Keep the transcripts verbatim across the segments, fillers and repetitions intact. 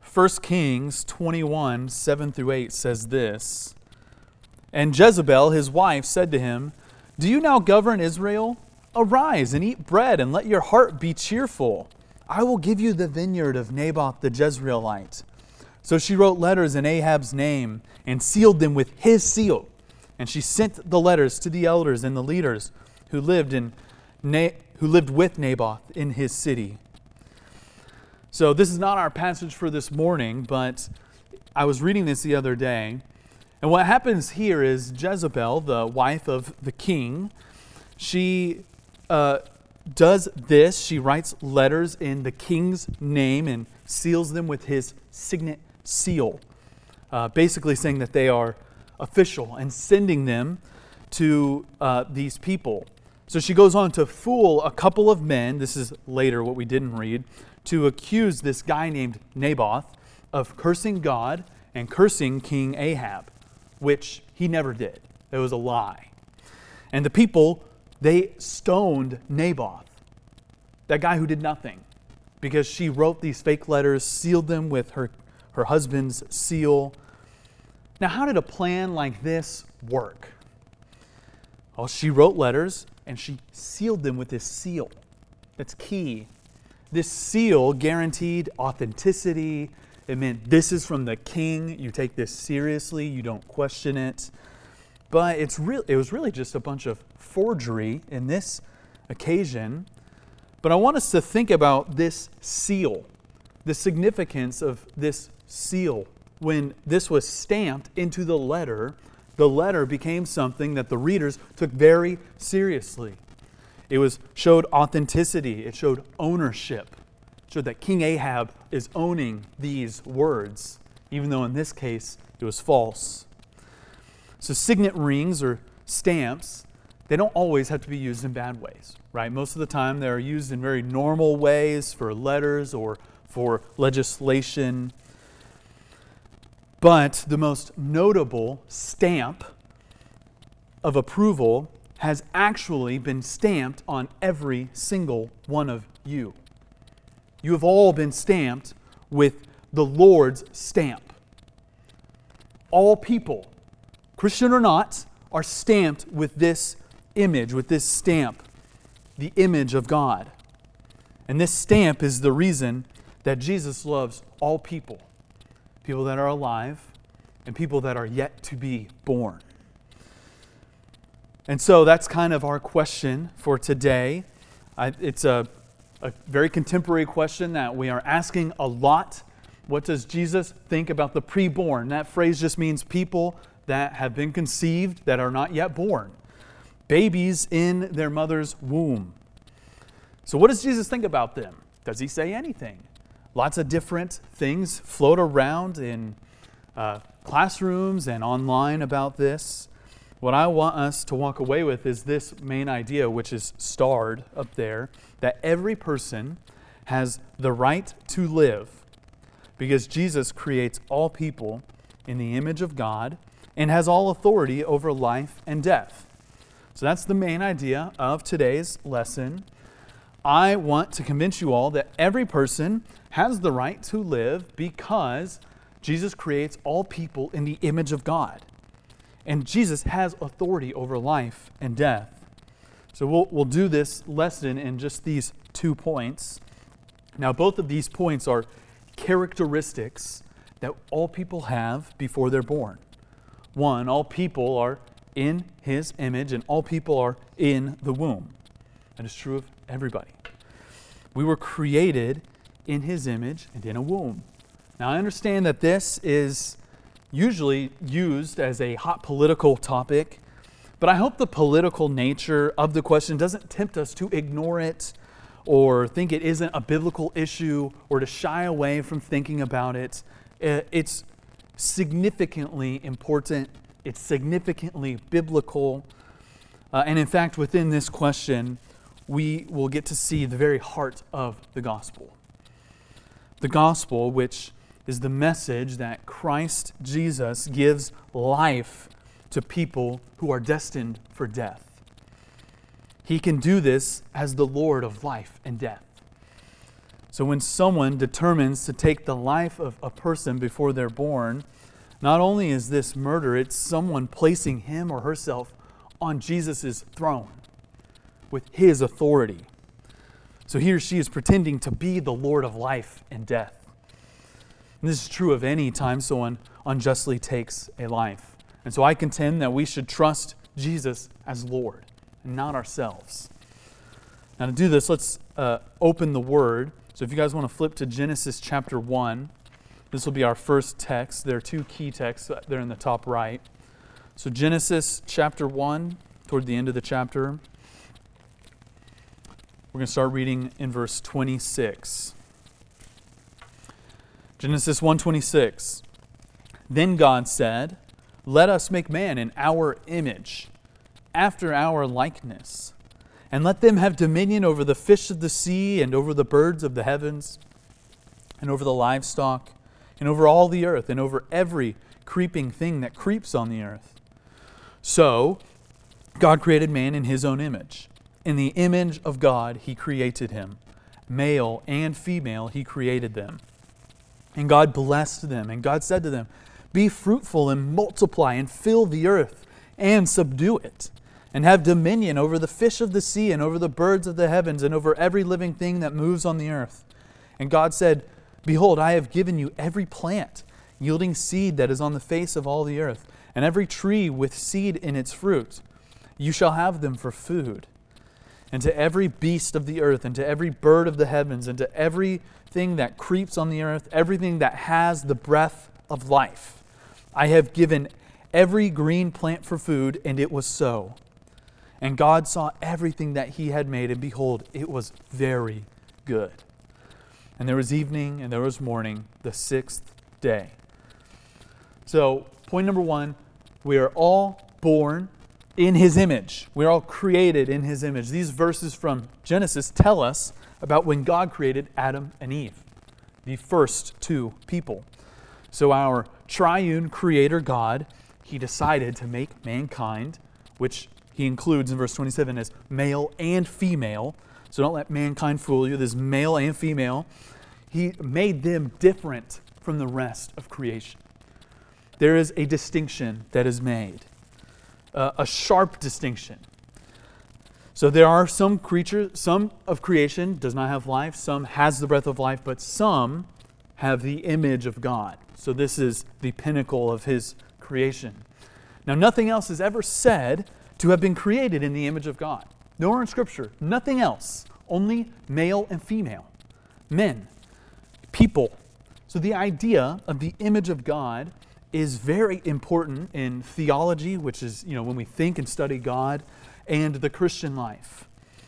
First Kings twenty-one, seven through eight says this, "And Jezebel, his wife, said to him, 'Do you now govern Israel? Arise and eat bread, and let your heart be cheerful. I will give you the vineyard of Naboth the Jezreelite.' So she wrote letters in Ahab's name and sealed them with his seal. And she sent the letters to the elders and the leaders who lived in Na- who lived with Naboth in his city." So this is not our passage for this morning, but I was reading this the other day. And what happens here is Jezebel, the wife of the king, she uh, does this. She writes letters in the king's name and seals them with his signet seal, uh, basically saying that they are official and sending them to uh, these people. So she goes on to fool a couple of men, this is later what we didn't read, to accuse this guy named Naboth of cursing God and cursing King Ahab, which he never did. It was a lie. And the people, they stoned Naboth, that guy who did nothing, because she wrote these fake letters, sealed them with her, her husband's seal. Now, how did a plan like this work? Well, she wrote letters and she sealed them with this seal. That's key. This seal guaranteed authenticity. It meant this is from the king. You take this seriously. You don't question it. But it's real. It was really just a bunch of forgery in this occasion. But I want us to think about this seal, the significance of this seal. When this was stamped into the letter, the letter became something that the readers took very seriously. It was showed authenticity. It showed ownership. It showed that King Ahab is owning these words, even though in this case it was false. So signet rings or stamps, they don't always have to be used in bad ways, right? Most of the time they're used in very normal ways for letters or for legislation. But the most notable stamp of approval has actually been stamped on every single one of you. You have all been stamped with the Lord's stamp. All people, Christian or not, are stamped with this image, with this stamp, the image of God. And this stamp is the reason that Jesus loves all people, people that are alive and people that are yet to be born. And so that's kind of our question for today. I, it's a, a very contemporary question that we are asking a lot. What does Jesus think about the preborn? That phrase just means people that have been conceived that are not yet born. Babies in their mother's womb. So what does Jesus think about them? Does he say anything? Lots of different things float around in uh, classrooms and online about this. What I want us to walk away with is this main idea, which is starred up there, that every person has the right to live because Jesus creates all people in the image of God and has all authority over life and death. So that's the main idea of today's lesson. I want to convince you all that every person has the right to live because Jesus creates all people in the image of God. And Jesus has authority over life and death. So we'll, we'll do this lesson in just these two points. Now, both of these points are characteristics that all people have before they're born. One, all people are in His image, and all people are in the womb. That is true of everybody. We were created in His image and in a womb. Now, I understand that this is usually used as a hot political topic, but I hope the political nature of the question doesn't tempt us to ignore it or think it isn't a biblical issue or to shy away from thinking about it. It's significantly important. It's significantly biblical. Uh, and in fact, within this question, we will get to see the very heart of the gospel. The gospel, which is the message that Christ Jesus gives life to people who are destined for death. He can do this as the Lord of life and death. So when someone determines to take the life of a person before they're born, not only is this murder, it's someone placing him or herself on Jesus' throne with his authority. So he or she is pretending to be the Lord of life and death. And this is true of any time someone unjustly takes a life. And so I contend that we should trust Jesus as Lord and not ourselves. Now to do this, let's uh, open the Word. So if you guys want to flip to Genesis chapter one, this will be our first text. There are two key texts. They're in the top right. So Genesis chapter one, toward the end of the chapter, we're going to start reading in verse twenty-six. Genesis one twenty-six. Then God said, "Let us make man in our image, after our likeness, and let them have dominion over the fish of the sea, and over the birds of the heavens, and over the livestock, and over all the earth, and over every creeping thing that creeps on the earth." So, God created man in his own image. In the image of God, he created him. Male and female, he created them. And God blessed them, and God said to them, "Be fruitful and multiply, and fill the earth, and subdue it, and have dominion over the fish of the sea, and over the birds of the heavens, and over every living thing that moves on the earth." And God said, "Behold, I have given you every plant yielding seed that is on the face of all the earth, and every tree with seed in its fruit. You shall have them for food. And to every beast of the earth, and to every bird of the heavens, and to everything that creeps on the earth, everything that has the breath of life, I have given every green plant for food," and it was so. And God saw everything that he had made, and behold, it was very good. And there was evening, and there was morning, the sixth day. So, point number one, we are all born in his image. We're all created in his image. These verses from Genesis tell us about when God created Adam and Eve, the first two people. So our triune creator God, he decided to make mankind, which he includes in verse twenty-seven as male and female. So don't let mankind fool you. This male and female. He made them different from the rest of creation. There is a distinction that is made. Uh, a sharp distinction. So there are some creatures, some of creation does not have life, some has the breath of life, but some have the image of God. So this is the pinnacle of his creation. Now nothing else is ever said to have been created in the image of God. Nowhere in Scripture, nothing else, only male and female, men, people. So the idea of the image of God is very important in theology, which is, you know, when we think and study God, and the Christian life.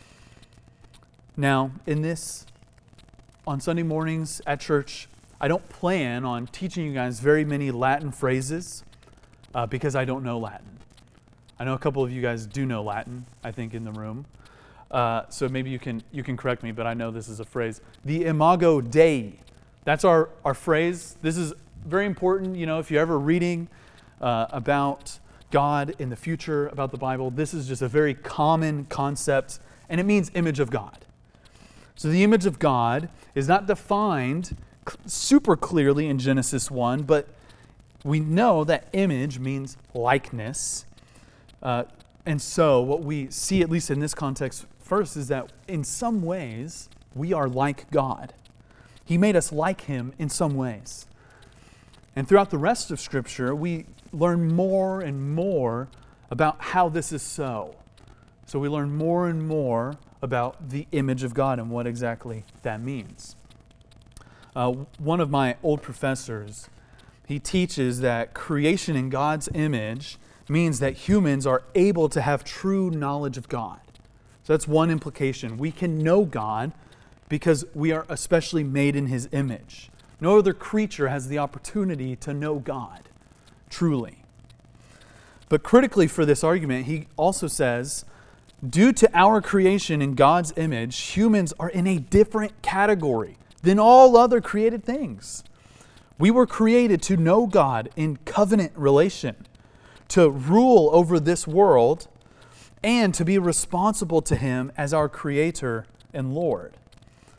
Now, in this, on Sunday mornings at church, I don't plan on teaching you guys very many Latin phrases uh, because I don't know Latin. I know a couple of you guys do know Latin, I think, in the room. Uh, so maybe you can you can correct me, but I know this is a phrase. The Imago Dei. That's our, our phrase. This is very important, you know, if you're ever reading uh, about God in the future, about the Bible, this is just a very common concept, and it means image of God. So the image of God is not defined super clearly in Genesis one, but we know that image means likeness. Uh, and so what we see, at least in this context first, is that in some ways, we are like God. He made us like him in some ways. And throughout the rest of Scripture, we learn more and more about how this is so. So we learn more and more about the image of God and what exactly that means. Uh, one of my old professors, he teaches that creation in God's image means that humans are able to have true knowledge of God. So that's one implication. We can know God because we are especially made in his image. No other creature has the opportunity to know God, truly. But critically for this argument, he also says, due to our creation in God's image, humans are in a different category than all other created things. We were created to know God in covenant relation, to rule over this world, and to be responsible to him as our Creator and Lord.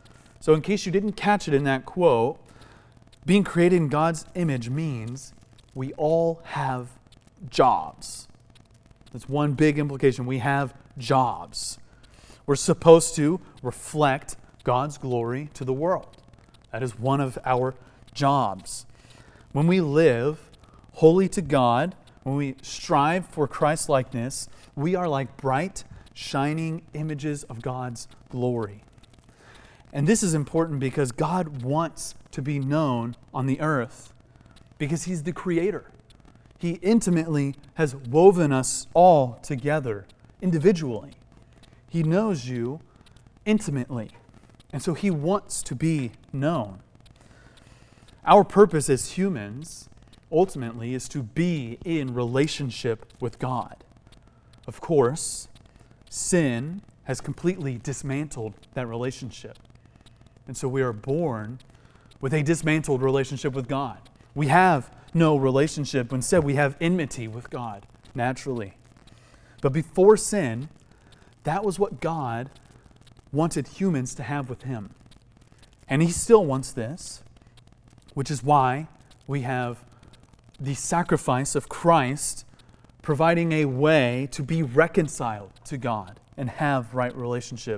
So in case you didn't catch it in that quote, being created in God's image means we all have jobs. That's one big implication. We have jobs. We're supposed to reflect God's glory to the world. That is one of our jobs. When we live holy to God, when we strive for Christ-likeness, we are like bright, shining images of God's glory. And this is important because God wants to be known on the earth because He's the Creator. He intimately has woven us all together individually. He knows you intimately, and so He wants to be known. Our purpose as humans, ultimately, is to be in relationship with God. Of course, sin has completely dismantled that relationship. And so we are born with a dismantled relationship with God. We have no relationship. Instead, we have enmity with God, naturally. But before sin, that was what God wanted humans to have with Him. And He still wants this, which is why we have the sacrifice of Christ providing a way to be reconciled to God and have right relationship.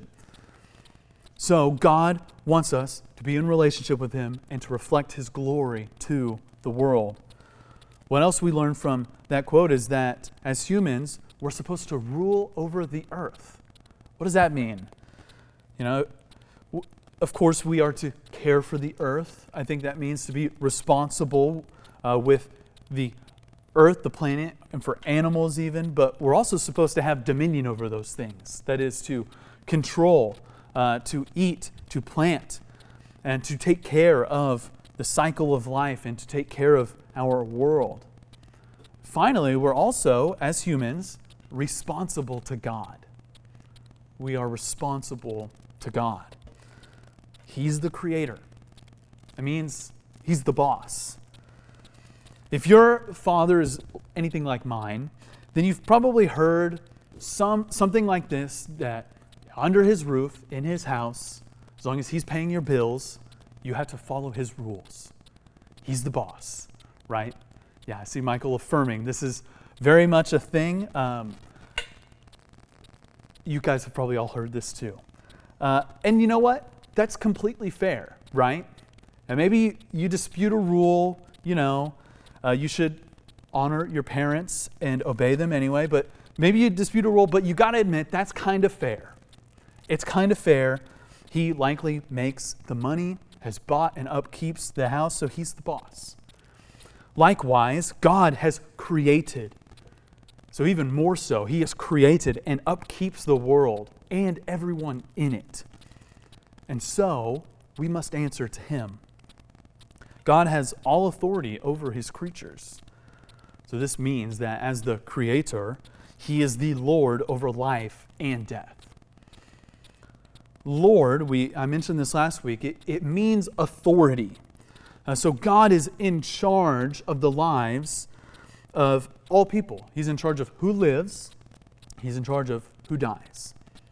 So God wants us to be in relationship with Him and to reflect His glory to the world. What else we learn from that quote is that as humans, we're supposed to rule over the earth. What does that mean? You know, of course, we are to care for the earth. I think that means to be responsible uh, with the earth, the planet, and for animals even. But we're also supposed to have dominion over those things. That is to control, uh, to eat, to plant, and to take care of the cycle of life and to take care of our world. Finally, we're also, as humans, responsible to God. We are responsible to God. He's the Creator. It means He's the boss. If your father is anything like mine, then you've probably heard some something like this, that under his roof, in his house, as long as he's paying your bills, you have to follow his rules. He's the boss, right? Yeah, I see Michael affirming. This is very much a thing. Um, you guys have probably all heard this too. Uh, and you know what? That's completely fair, right? And maybe you dispute a rule, you know, uh, you should honor your parents and obey them anyway, but maybe you dispute a rule, but you got to admit that's kind of fair. It's kind of fair. He likely makes the money, has bought and upkeeps the house, so he's the boss. Likewise, God has created. So even more so, He has created and upkeeps the world and everyone in it. And so, we must answer to Him. God has all authority over His creatures. So this means that as the Creator, He is the Lord over life and death. Lord, we I mentioned this last week, it, it means authority. Uh, so God is in charge of the lives of all people. He's in charge of who lives. He's in charge of who dies.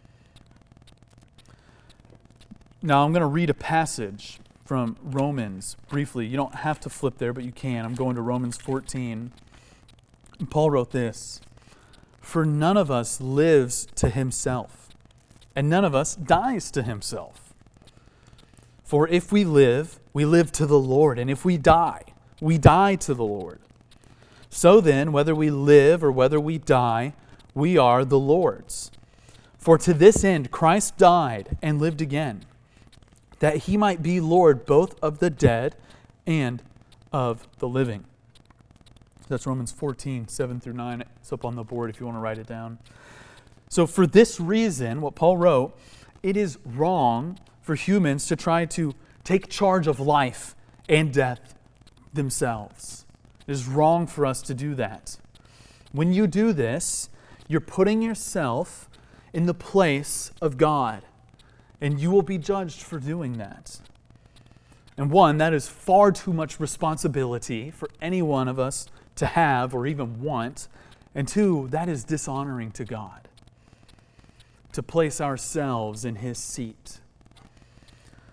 Now I'm going to read a passage from Romans briefly. You don't have to flip there, but you can. I'm going to Romans fourteen. And Paul wrote this: "For none of us lives to himself, and none of us dies to himself. For if we live, we live to the Lord, and if we die, we die to the Lord. So then, whether we live or whether we die, we are the Lord's. For to this end Christ died and lived again, that He might be Lord both of the dead and of the living." That's Romans fourteen, seven through nine. It's up on the board if you want to write it down. So for this reason, what Paul wrote, it is wrong for humans to try to take charge of life and death themselves. It is wrong for us to do that. When you do this, you're putting yourself in the place of God, and you will be judged for doing that. And one, that is far too much responsibility for any one of us to have or even want. And two, that is dishonoring to God, to place ourselves in His seat.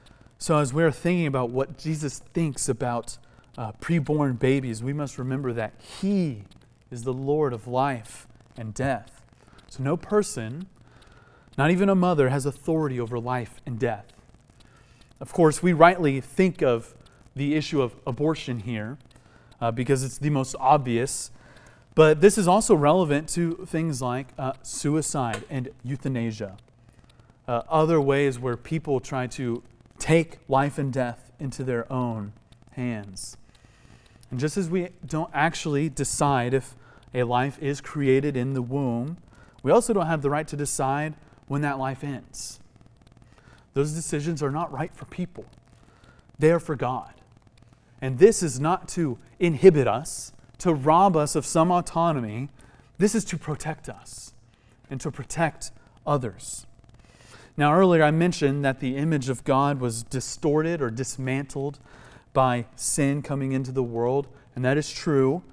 So as we're thinking about what Jesus thinks about uh, preborn babies, we must remember that He is the Lord of life and death. So no person, not even a mother, has authority over life and death. Of course, we rightly think of the issue of abortion here uh, because it's the most obvious, but this is also relevant to things like uh, suicide and euthanasia, uh, other ways where people try to take life and death into their own hands. And just as we don't actually decide if a life is created in the womb, we also don't have the right to decide when that life ends. Those decisions are not right for people. They are for God. And this is not to inhibit us, to rob us of some autonomy. This is to protect us and to protect others. Now, earlier I mentioned that the image of God was distorted or dismantled by sin coming into the world, and that is true.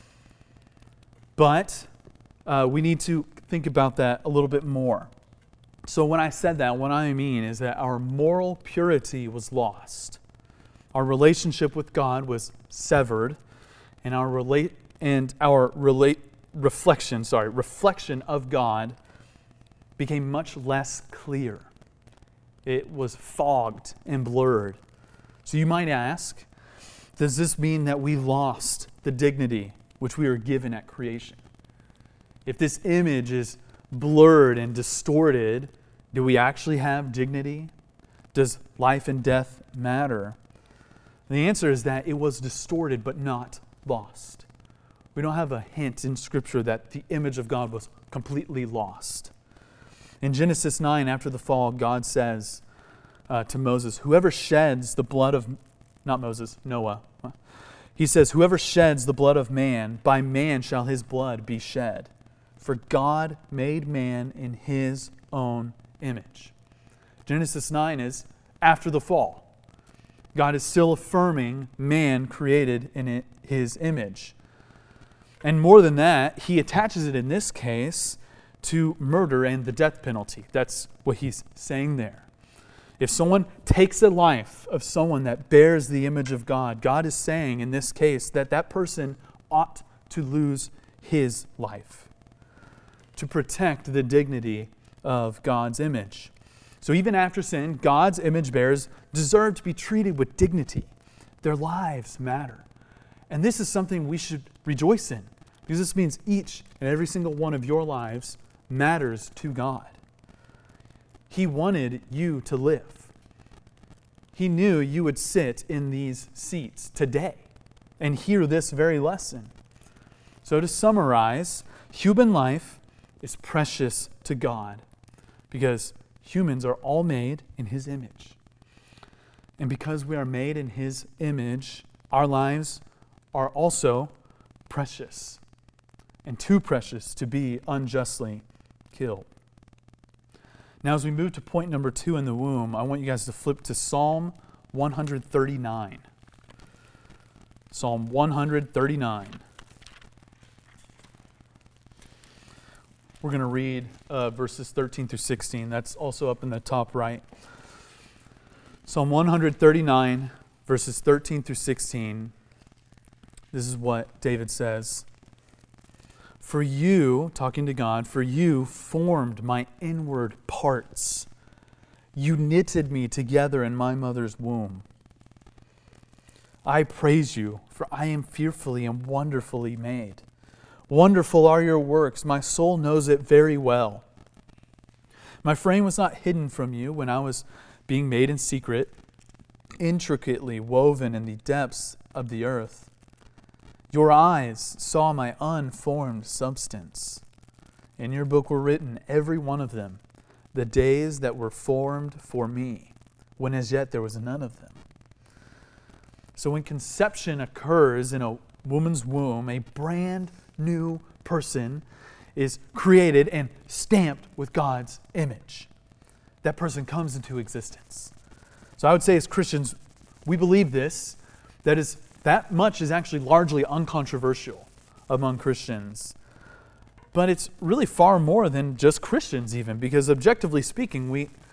But uh, we need to think about that a little bit more. So when I said that, what I mean is that our moral purity was lost. Our relationship with God was severed, and our relate and our relate reflection, sorry, reflection of God became much less clear. It was fogged and blurred. So you might ask, does this mean that we lost the dignity which we were given at creation? If this image is blurred and distorted, do we actually have dignity? Does life and death matter? The answer is that it was distorted but not lost. We don't have a hint in Scripture that the image of God was completely lost. In Genesis nine, after the fall, God says uh, to Moses, whoever sheds the blood of, not Moses, Noah, he says, whoever sheds the blood of man, by man shall his blood be shed. For God made man in His own image. Genesis nine is after the fall. God is still affirming man created in it, His image. And more than that, He attaches it in this case to murder and the death penalty. That's what He's saying there. If someone takes the life of someone that bears the image of God, God is saying in this case that that person ought to lose his life to protect the dignity of God's image. So even after sin, God's image bearers deserve to be treated with dignity. Their lives matter. And this is something we should rejoice in, because this means each and every single one of your lives matters to God. He wanted you to live. He knew you would sit in these seats today and hear this very lesson. So to summarize, human life is precious to God because humans are all made in His image. And because we are made in His image, our lives are also precious and too precious to be unjustly killed. Now, as we move to point number two in the womb, I want you guys to flip to Psalm one thirty-nine. Psalm one thirty-nine. We're going to read uh, verses thirteen through sixteen. That's also up in the top right. Psalm one thirty-nine, verses thirteen through sixteen. This is what David says. For you, talking to God, for you formed my inward parts. You knitted me together in my mother's womb. I praise you, for I am fearfully and wonderfully made. Wonderful are your works. My soul knows it very well. My frame was not hidden from you when I was being made in secret, intricately woven in the depths of the earth. Your eyes saw my unformed substance. In your book were written, every one of them, the days that were formed for me, when as yet there was none of them. So when conception occurs in a woman's womb, a brand new person is created and stamped with God's image. That person comes into existence. So I would say as Christians, we believe this, that is That much is actually largely uncontroversial among Christians. But it's really far more than just Christians even, because objectively speaking, we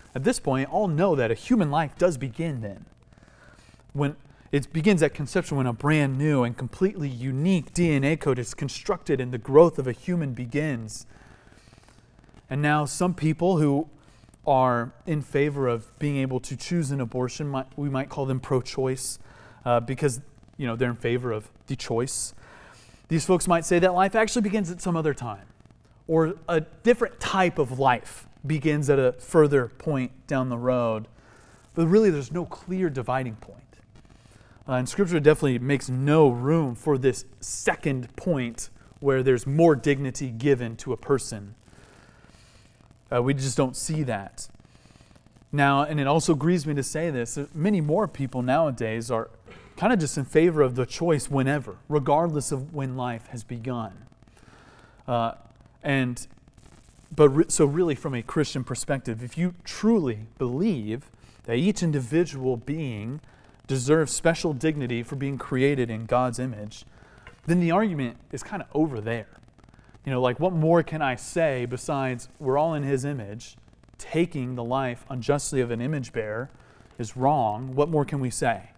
at this point all know that a human life does begin then. When it begins at conception, when a brand new and completely unique D N A code is constructed and the growth of a human begins. And now some people who are in favor of being able to choose an abortion, might, we might call them pro-choice uh, because you know they're in favor of the choice. These folks might say that life actually begins at some other time, or a different type of life begins at a further point down the road. But really there's no clear dividing point. Uh, and Scripture definitely makes no room for this second point where there's more dignity given to a person. Uh, we just don't see that. Now, and it also grieves me to say this, many more people nowadays are kind of just in favor of the choice whenever, regardless of when life has begun. Uh, and but re- so really from a Christian perspective, if you truly believe that each individual being deserves special dignity for being created in God's image, then the argument is kind of over there. You know, like what more can I say besides we're all in His image, taking the life unjustly of an image bearer is wrong. What more can we say?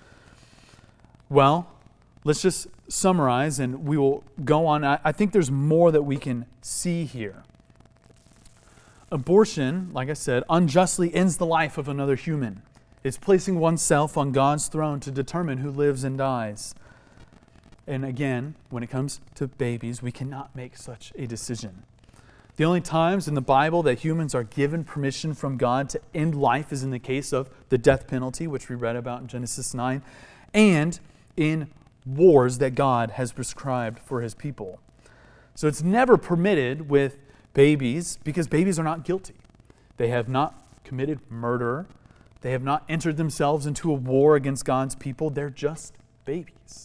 Well, let's just summarize and we will go on. I, I think there's more that we can see here. Abortion, like I said, unjustly ends the life of another human. It's placing oneself on God's throne to determine who lives and dies. And again, when it comes to babies, we cannot make such a decision. The only times in the Bible that humans are given permission from God to end life is in the case of the death penalty, which we read about in Genesis nine, and in wars that God has prescribed for His people. So it's never permitted with babies because babies are not guilty. They have not committed murder. They have not entered themselves into a war against God's people. They're just babies.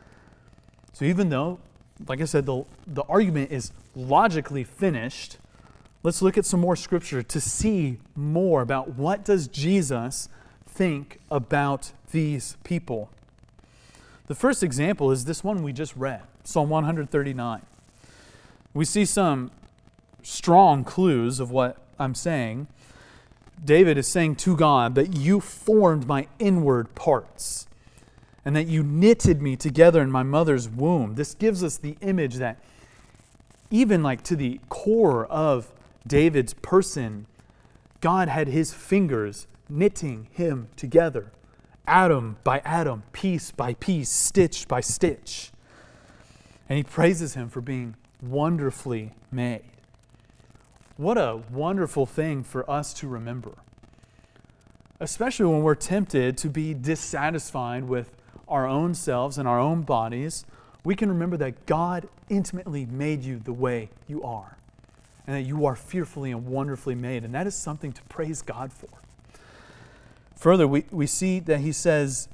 So even though, like I said, the, the argument is logically finished, let's look at some more scripture to see more about what does Jesus think about these people. The first example is this one we just read, Psalm one thirty-nine. We see some strong clues of what I'm saying. David is saying to God that you formed my inward parts and that you knitted me together in my mother's womb. This gives us the image that even like to the core of David's person, God had His fingers knitting him together, atom by atom, piece by piece, stitch by stitch. And he praises Him for being wonderfully made. What a wonderful thing for us to remember, especially when we're tempted to be dissatisfied with our own selves and our own bodies. We can remember that God intimately made you the way you are and that you are fearfully and wonderfully made, and that is something to praise God for. Further, we, we see that He says,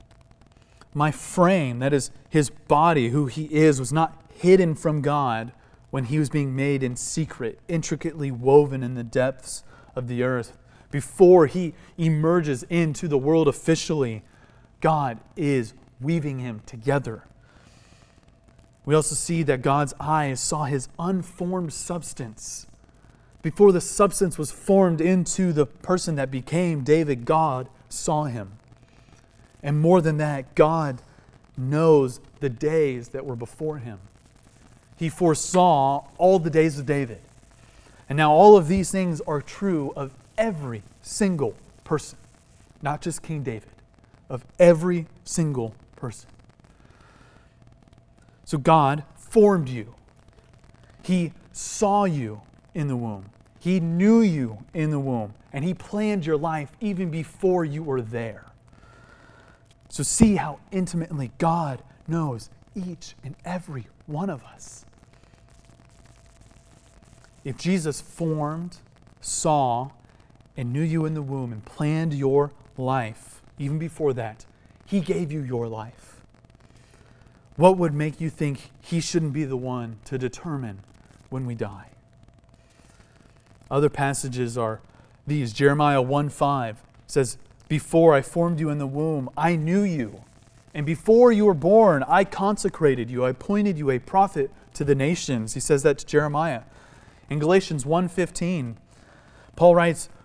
my frame, that is His body, who He is, was not hidden from God when He was being made in secret, intricately woven in the depths of the earth. Before He emerges into the world officially, God is weaving Him together. We also see that God's eyes saw His unformed substance. Before the substance was formed into the person that became David, God saw him. And more than that, God knows the days that were before Him. He foresaw all the days of David. And now all of these things are true of every single person, not just King David, of every single person. So God formed you. He saw you in the womb. He knew you in the womb. And He planned your life even before you were there. So see how intimately God knows each and every one of us. If Jesus formed, saw, and knew you in the womb and planned your life, even before that, He gave you your life. What would make you think He shouldn't be the one to determine when we die? Other passages are these. Jeremiah one five says, before I formed you in the womb, I knew you. And before you were born, I consecrated you. I appointed you a prophet to the nations. He says that to Jeremiah. In Galatians one fifteen, Paul writes,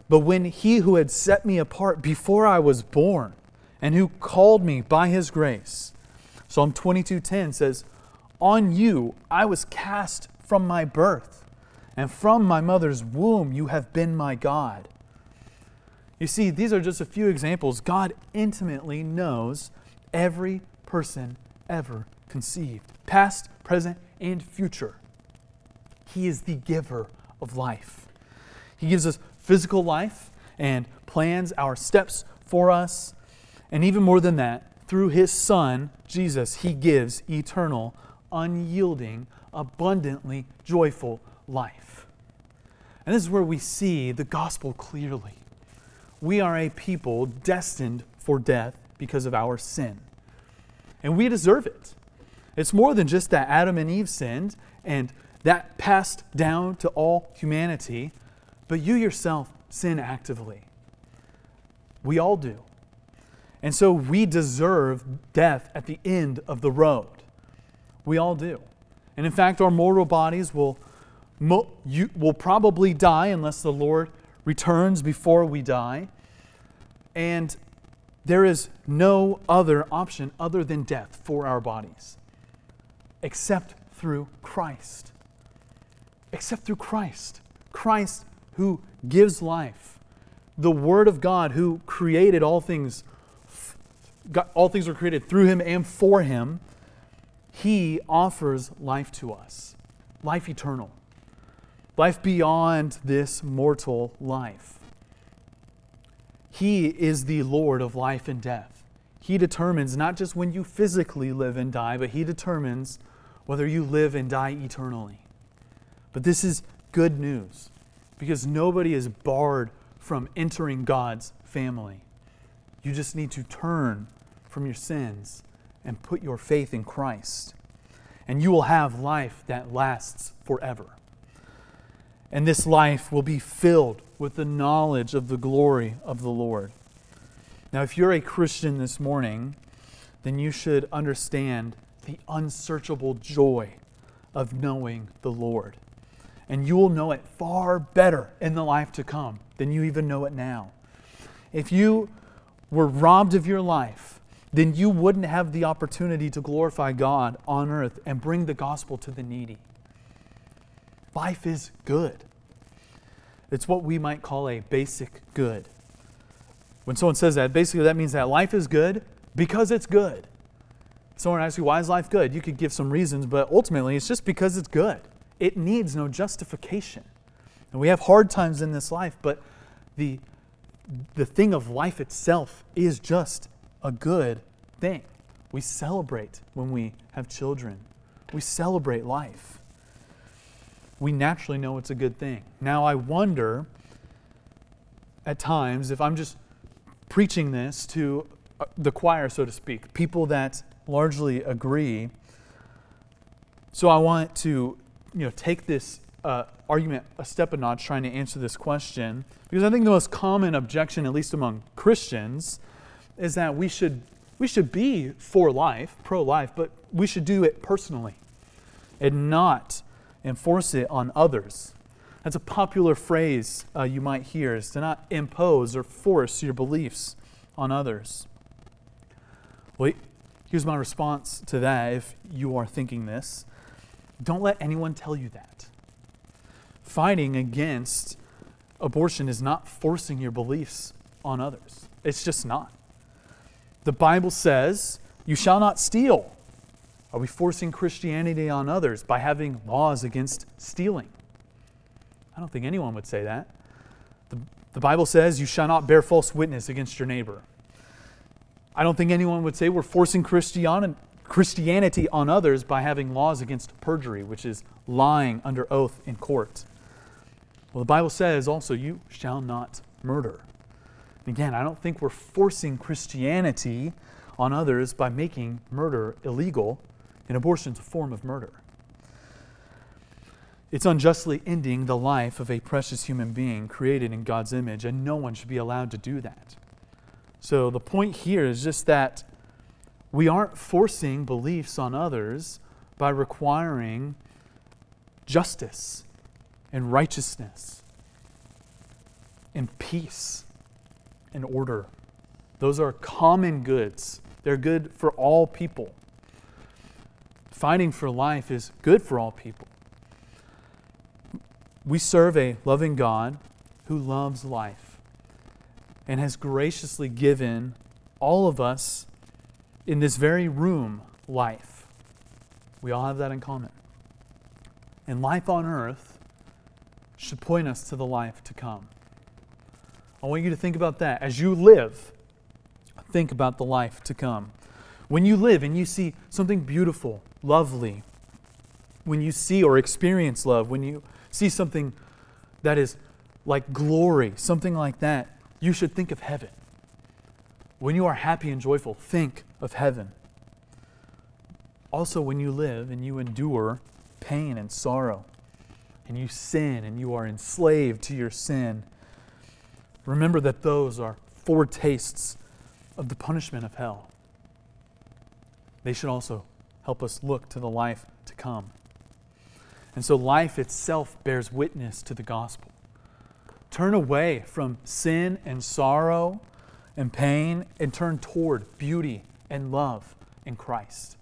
But when he who had set me apart before I was born and who called me by his grace, Psalm twenty-two ten says, on you I was cast from my birth, and from my mother's womb you have been my God. You see, these are just a few examples. God intimately knows every person ever conceived, past, present, and future. He is the giver of life. He gives us physical life and plans our steps for us. And even more than that, through His Son, Jesus, He gives eternal, unyielding, abundantly joyful life. And this is where we see the gospel clearly. We are a people destined for death because of our sin. And we deserve it. It's more than just that Adam and Eve sinned and that passed down to all humanity, but you yourself sin actively. We all do. And so we deserve death at the end of the road. We all do. And in fact, our mortal bodies will, mo- you, will probably die unless the Lord returns before we die. And there is no other option other than death for our bodies, except through Christ. Except through Christ. Christ who gives life. The Word of God who created all things. God, all things were created through Him and for Him. He offers life to us. Life eternal. Life beyond this mortal life. He is the Lord of life and death. He determines not just when you physically live and die, but He determines whether you live and die eternally. But this is good news because nobody is barred from entering God's family. You just need to turn from your sins and put your faith in Christ. And you will have life that lasts forever. And this life will be filled with the knowledge of the glory of the Lord. Now, if you're a Christian this morning, then you should understand the unsearchable joy of knowing the Lord. And you will know it far better in the life to come than you even know it now. If you were robbed of your life, then you wouldn't have the opportunity to glorify God on earth and bring the gospel to the needy. Life is good. It's what we might call a basic good. When someone says that, basically that means that life is good because it's good. Someone asks you, why is life good? You could give some reasons, but ultimately it's just because it's good. It needs no justification. And we have hard times in this life, but the, the thing of life itself is just a good thing. We celebrate when we have children. We celebrate life. We naturally know it's a good thing. Now I wonder at times if I'm just preaching this to the choir, so to speak, people that largely agree. So I want to, you know, take this uh, argument a step a notch, trying to answer this question, because I think the most common objection, at least among Christians, is that we should we should be for life, pro-life, but we should do it personally and not enforce it on others. That's a popular phrase uh, you might hear, is to not impose or force your beliefs on others. Well, here's my response to that if you are thinking this. Don't let anyone tell you that. Fighting against abortion is not forcing your beliefs on others. It's just not. The Bible says, you shall not steal. Are we forcing Christianity on others by having laws against stealing? I don't think anyone would say that. The, the Bible says, you shall not bear false witness against your neighbor. I don't think anyone would say we're forcing Christian, Christianity on others by having laws against perjury, which is lying under oath in court. Well, the Bible says also, you shall not murder. Again, I don't think we're forcing Christianity on others by making murder illegal, and abortion's a form of murder. It's unjustly ending the life of a precious human being created in God's image, and no one should be allowed to do that. So the point here is just that we aren't forcing beliefs on others by requiring justice and righteousness and peace and order. Those are common goods. They're good for all people. Fighting for life is good for all people. We serve a loving God who loves life and has graciously given all of us in this very room life. We all have that in common. And life on earth should point us to the life to come. I want you to think about that. As you live, think about the life to come. When you live and you see something beautiful, lovely, when you see or experience love, when you see something that is like glory, something like that, you should think of heaven. When you are happy and joyful, think of heaven. Also, when you live and you endure pain and sorrow, and you sin and you are enslaved to your sin, remember that those are foretastes of the punishment of hell. They should also help us look to the life to come. And so life itself bears witness to the gospel. Turn away from sin and sorrow and pain and turn toward beauty and love in Christ.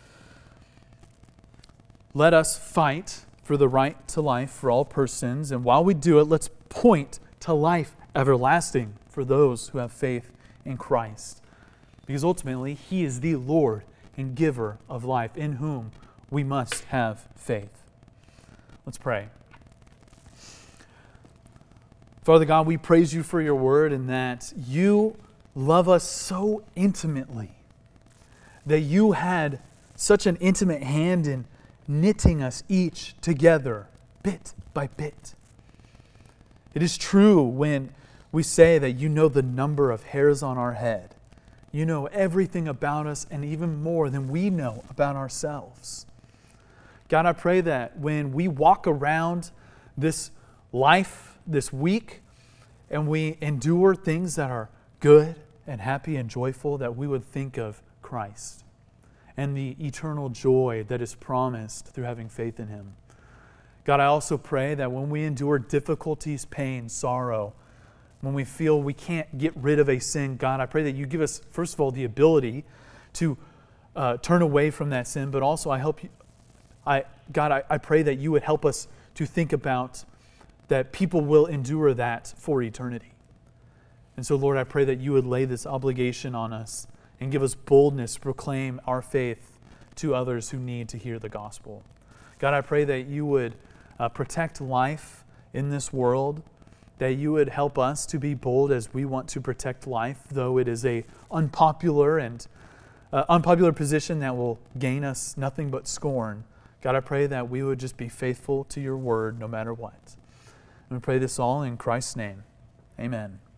Let us fight for the right to life for all persons, and while we do it, let's point to life everlasting for those who have faith in Christ. Because ultimately, He is the Lord and giver of life, in whom we must have faith. Let's pray. Father God, we praise You for Your word and that You love us so intimately, that You had such an intimate hand in knitting us each together, bit by bit. It is true when we say that You know the number of hairs on our head. You know everything about us and even more than we know about ourselves. God, I pray that when we walk around this life this week and we endure things that are good and happy and joyful, that we would think of Christ and the eternal joy that is promised through having faith in Him. God, I also pray that when we endure difficulties, pain, sorrow, when we feel we can't get rid of a sin, God, I pray that You give us, first of all, the ability to uh, turn away from that sin, but also I help you, I, God, I, I pray that You would help us to think about that people will endure that for eternity. And so, Lord, I pray that You would lay this obligation on us and give us boldness to proclaim our faith to others who need to hear the gospel. God, I pray that You would uh, protect life in this world, that You would help us to be bold as we want to protect life, though it is a unpopular and uh, unpopular position that will gain us nothing but scorn. God, I pray that we would just be faithful to Your word no matter what. And we pray this all in Christ's name. Amen.